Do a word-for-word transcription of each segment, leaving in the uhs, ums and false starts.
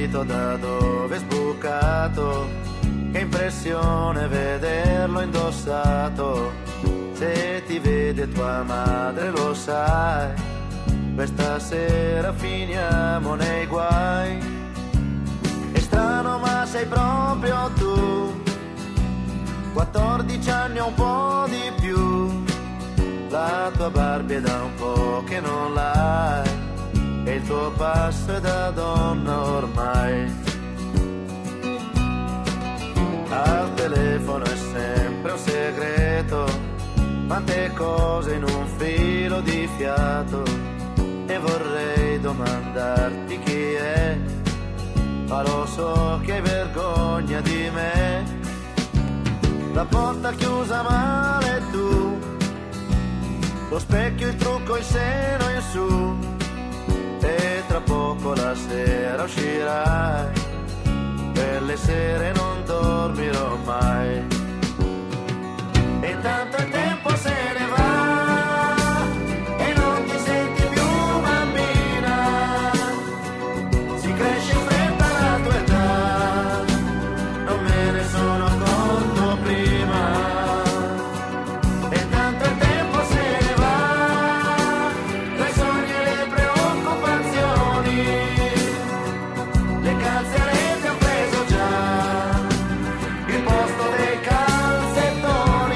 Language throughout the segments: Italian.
capito da dove è sbucato, che impressione vederlo indossato. Se ti vede tua madre lo sai, questa sera finiamo nei guai. È strano ma sei proprio tu, quattordici anni o un po' di più. La tua Barbie è da un po' che non l'hai, e il tuo passo è da donna ormai. Al telefono è sempre un segreto, quante cose in un filo di fiato. E vorrei domandarti chi è, ma lo so che hai vergogna di me. La porta chiusa male tu, lo specchio, il trucco, il seno in su, e tra poco la sera uscirai, per le sere non dormirò mai. E intanto il tempo se ne va e non ti senti più bambina, si cresce in fretta la tua età, non me ne sono accorto prima. E intanto il tempo se ne va, tra i sogni e le preoccupazioni, le calze a rete han preso già il posto dei calzettoni.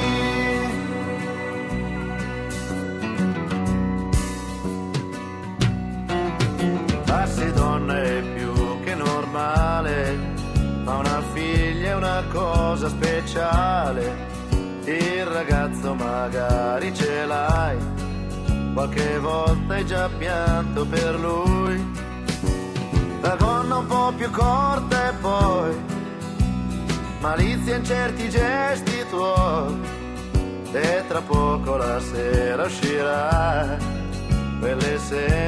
Farsi donna è più che normale, ma una figlia è una cosa speciale. Il ragazzo magari ce l'hai, qualche volta hai già pianto per lui. La gonna un po' più corta e poi malizia in certi gesti tuoi, e tra poco la sera uscirà, quelle sere